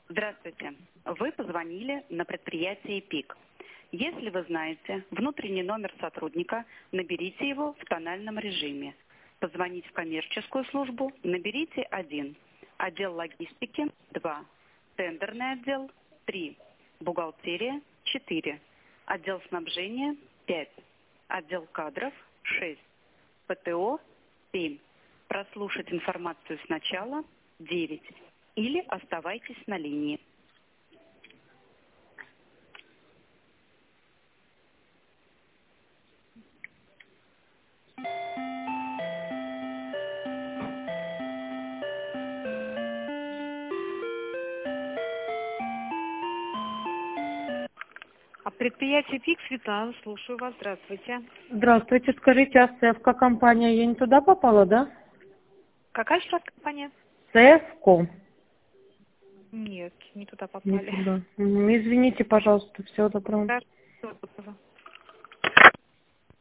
Здравствуйте. Вы позвонили на предприятие ПИК. Если вы знаете внутренний номер сотрудника, наберите его в тональном режиме. Позвонить в коммерческую службу наберите 1. Отдел логистики 2. Тендерный отдел 3. Бухгалтерия 4. Отдел снабжения 5. Отдел кадров 6. ПТО 7. Прослушать информацию сначала 9. Или оставайтесь на линии. А предприятие ПИК, Светлана, слушаю вас. Здравствуйте. Здравствуйте, скажите, а СЭФКО компания, я не туда попала, да? Какая сейчас компания? СЭФКО. Нет, не туда Не попали. туда. Извините, пожалуйста, всего доброго. Всего доброго.